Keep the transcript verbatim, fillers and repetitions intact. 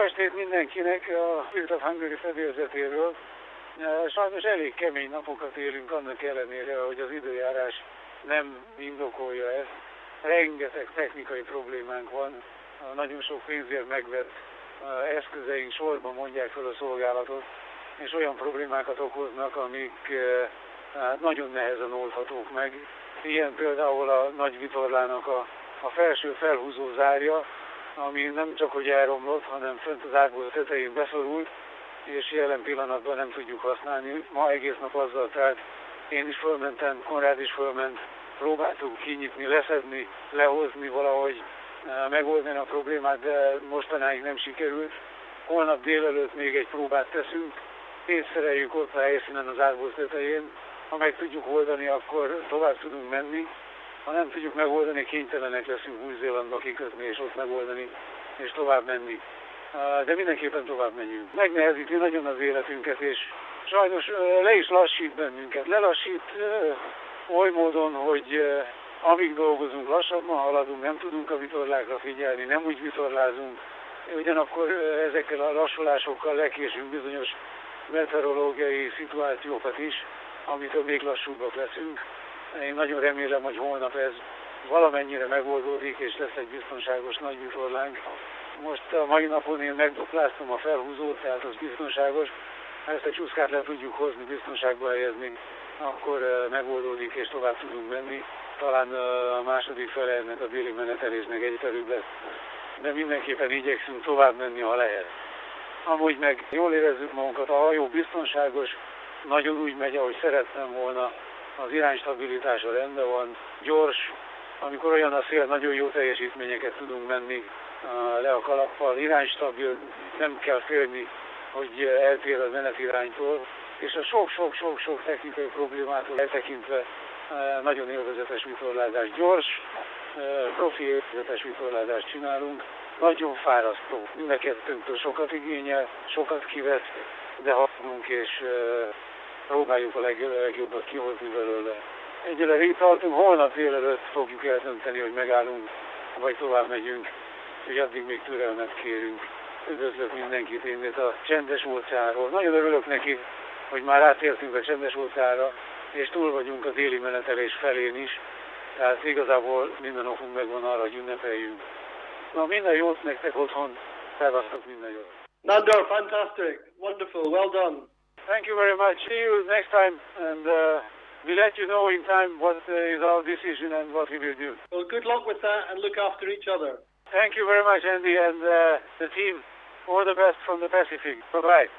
estét mindenkinek a Spirit of Hungary fedélzetéről. Sajnos elég kemény napokat élünk annak ellenére, hogy az időjárás nem indokolja ezt. Rengeteg technikai problémánk van, nagyon sok pénzért megvett eszközeink sorban mondják fel a szolgálatot, és olyan problémákat okoznak, amik nagyon nehezen oldhatók meg. Ilyen például a nagy vitorlának a, a felső felhúzó zárja, ami nem csak hogy elromlott, hanem fönt az ágból tetején beszorult, és jelen pillanatban nem tudjuk használni. Ma egész nap azzal telt, én is fölmentem, Konrád is fölment, próbáltuk kinyitni, leszedni, lehozni valahogy, megoldani a problémát, de mostanáig nem sikerült. Holnap délelőtt még egy próbát teszünk, szétszereljük ott a helyszínen az ágból tetején. Ha meg tudjuk oldani, akkor tovább tudunk menni. Ha nem tudjuk megoldani, kénytelenek leszünk Új-Zélandba kikötni és ott megoldani és tovább menni. De mindenképpen tovább menjünk. Megnehezíti nagyon az életünket, és sajnos le is lassít bennünket. Lelassít oly módon, hogy amíg dolgozunk, lassabban haladunk, nem tudunk a vitorlákra figyelni, nem úgy vitorlázunk. Ugyanakkor ezekkel a lassulásokkal lekésünk bizonyos meteorológiai szituációkat is, amitől még lassúbbak leszünk. Én nagyon remélem, hogy holnap ez valamennyire megoldódik, és lesz egy biztonságos nagy vitorlánk. Most a mai napon én megdupláztam a felhúzót, tehát az biztonságos. Ha ezt a csúszkát le tudjuk hozni, biztonságba helyezni, akkor megoldódik és tovább tudunk menni. Talán a második fele ennek a déli menetelésnek egyszerűbb lesz. De mindenképpen igyekszünk tovább menni, ha lehet. Amúgy meg jól érezzük magunkat, a hajó biztonságos, nagyon úgy megy, ahogy szerettem volna. Az iránystabilitása rendben van, gyors, amikor olyan a szél, nagyon jó teljesítményeket tudunk menni le a kalappal, iránystabil, nem kell félni, hogy eltér a menetiránytól, és a sok-sok-sok-sok technikai problémától eltekintve nagyon élvezetes vitorlázás, gyors, profi élvezetes vitorlázást csinálunk, nagyon fárasztó, mind a kettőnktől sokat igényel, sokat kivesz, de haladunk és próbáljuk a legjobbat kihozni belőle. Egyelőre itt tartunk, holnap délelőtt fogjuk eldönteni, hogy megállunk, vagy tovább megyünk, és addig még türelmet kérünk. Üdvözlök mindenkit én itt a Csendes óceánról. Nagyon örülök neki, hogy már átértünk a Csendes óceánra, és túl vagyunk a déli menetelés felén is, tehát igazából minden okunk megvan arra, hogy ünnepeljünk. Na, minden jót nektek otthon, szevasztok, minden jót. Nandor, fantastic, wonderful, well done. Thank you very much. See you next time, and uh, we'll let you know in time what uh, is our decision and what we will do. Well, good luck with that, and look after each other. Thank you very much, Andy, and uh, the team. All the best from the Pacific. Bye-bye.